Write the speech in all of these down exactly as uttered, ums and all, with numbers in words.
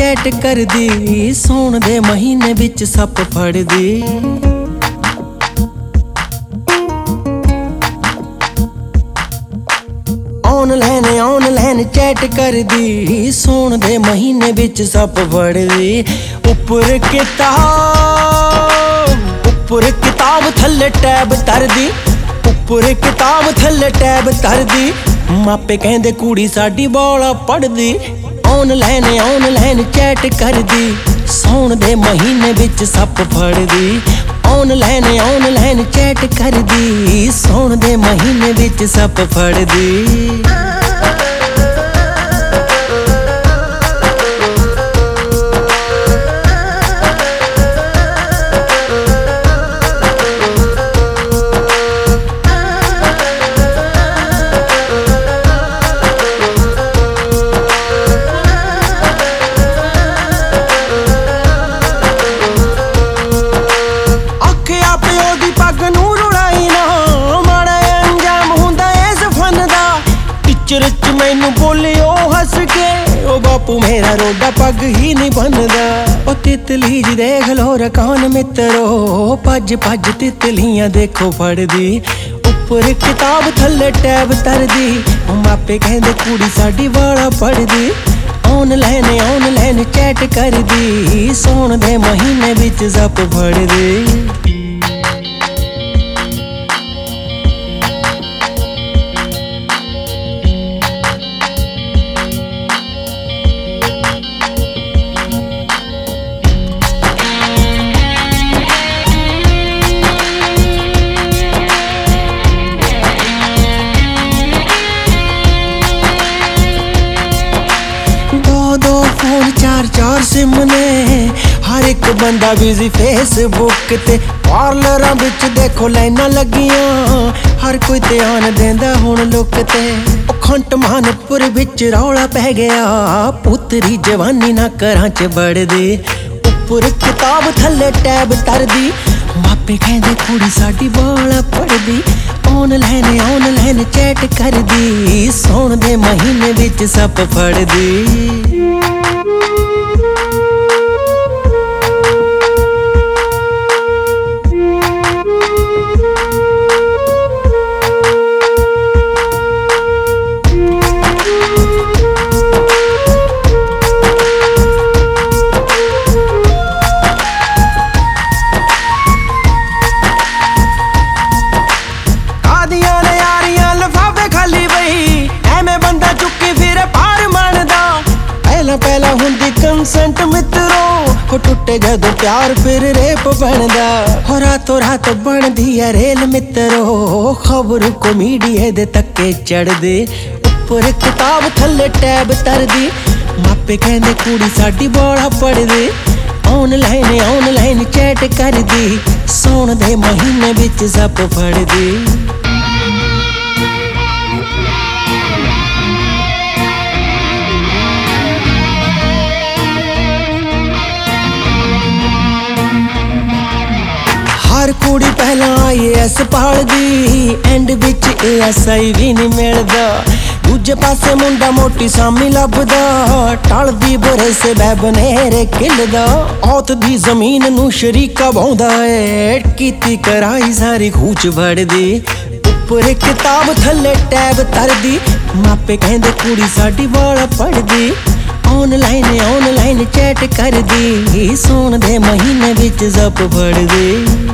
Chat करदी, सौण दे महीने विच सप फड़दी। ऑनलाइन ऑनलाइन चैट करदी, सौण दे महीने विच सप फड़दी। उपर किताब उपर किताब थल्ले टैब तरदी, उपर किताब थल्ले टैब तरदी। मापे कहंदे कुड़ी साडी बाला पढ़दी। ऑनलाइन ऑनलाइन चैट करदी, सौण दे महीने विच सप फड़दी। ऑनलाइन ऑनलाइन चैट करदी, सौण दे महीने विच सप फड़दी। च मैनू बोलियो हस के, ओ बापू मेरा रोडा पग ही नहीं बनदा। ओ तितली जी देख लो रकान मित्रो, भज भज तितलियां देखो फड़दी। उपर किताब थल्ले टैब तरदी, मापे कहंदे कुड़ी साडी वाला पढ़दी। ऑनलाइन ऑनलाइन चैट करदी, सौण दे महीने विच सप फड़दी। फोन चार चार सिम ने, हर एक बंदा बिजी फेसबुक ते। पार्लरां विच देखो लाइनां लगियां, हर कोई ध्यान देंदा हुण लुक ते। ओ खंट मानपुर विच रौला पै गया, पुत्तरी जवानी ना घरां च बड़दी। उपर किताब थल्ले टैब तरदी, मापे कहंदे कुड़ी साडी बाला पढ़दी। ऑनलाइन ऑनलाइन चैट करदी, सौण दे महीने विच सप फड़दी। पहला हुंदी कंसेंट मित्रो, हो टुटे जदों प्यार फिर रेप बनदा। हो रातों रात बनदी है रेल मित्रो, खबर को मीडिया दे तक्के चढ़दे। उपर किताब थल्ले टैब तरदी, मापे कहंदे कुड़ी साडी बाला पढ़दी। ऑनलाइन ऑनलाइन चैट करदी, सौण दे महीने विच सप फड़दी। हर कुड़ी पहला आई ए एस पालदी, and which A S I भी नहीं मिलदा। दूजे पासे मुंडा मोटी सामी लभदा, टलदी बुरे से बैबनेरे किलदा। औत दी जमीन नू शरीका बाउंदा है, कीती कराई सारी खूच वड़दी। उपर किताब थल्ले टैब तरदी, मापे कहंदे कुड़ी साडी बाला पढ़दी। ऑनलाइन ऑनलाइन चैट करदी, सौण दे महीने विच सप फड़दी।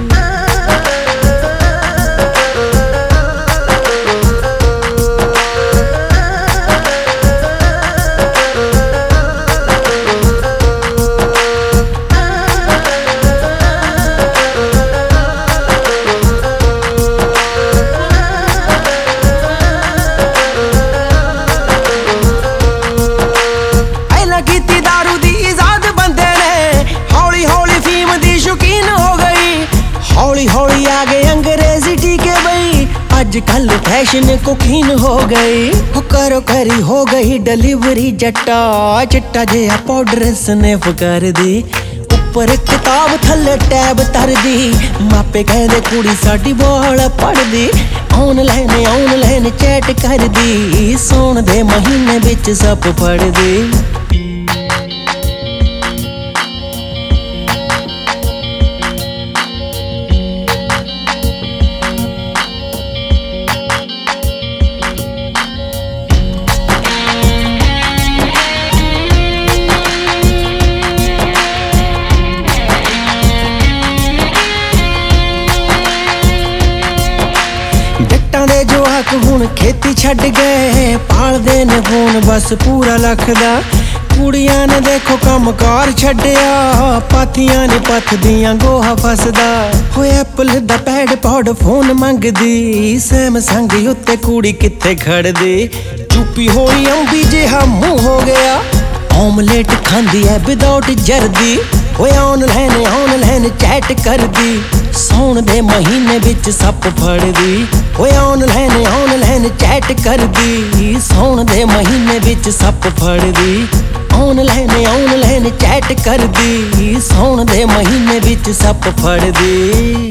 हौली आ गए अंग्रेजी टीके बई, आजकल फैशन को खीन हो गई। हो करो करी हो गई डिलीवरी जट्टा, चिट्टा जिहा पाउडर स्नैप कर दी। उपर किताब थल्ले टैब तरदी, मापे कहंदे कुड़ी साडी बाला पढ़दी। ऑनलाइन ऑनलाइन चैट करदी, सौण दे महीने विच सप फड़दी। ਲੋਕ ਹੁਣ ਖੇਤੀ ਛੱਡ ਗਏ, ਪਾਲਦੇ ਨੇ ਫੋਨ ਬਸ ਪੂਰਾ ਲੱਖ ਦਾ। ਕੁੜੀਆਂ ਨੇ ਦੇਖੋ ਕੰਮ ਕਾਰ ਛੱਡਿਆ, ਪਾਥੀਆਂ ਨੇ ਪੱਥਦੀਆਂ ਗੋਹਾ ਫਸਦਾ। ਹੋਏ ਐਪਲ ਦਾ ਪੈਡ ਪੌਡ ਫੋਨ ਮੰਗਦੀ, ਸੈਮਸੰਗ ਉੱਤੇ ਕੁੜੀ ਕਿੱਥੇ ਖੜਦੀ। ਚੁੱਪੀ ਹੋਈ ਅੰਬੀ ਜਿਹਾ ਮੂੰਹ ਹੋ ਗਿਆ, ਆਮਲੇਟ ਖਾਂਦੀ ਐ ਵਿਦਆਊਟ ਜਰਦੀ। ਹੋਏ ਆਨਲਾਈਨ ਆਨਲਾਈਨ ਚੈਟ ਕਰਦੀ, ਸੌਣ ਦੇ ਮਹੀਨੇ ਵਿੱਚ ਸੱਪ ਫੜਦੀ। ਹੋਏ ਆਨਲਾਈਨ ਆਨਲਾਈਨ ਚੈਟ ਕਰਦੀ, ਸੌਣ ਦੇ ਮਹੀਨੇ ਵਿੱਚ ਸੱਪ ਫੜਦੀ। ਆਨਲਾਈਨ ਆਨਲਾਈਨ ਚੈਟ ਕਰਦੀ, ਸੌਣ ਦੇ ਮਹੀਨੇ ਵਿੱਚ ਸੱਪ ਫੜਦੀ।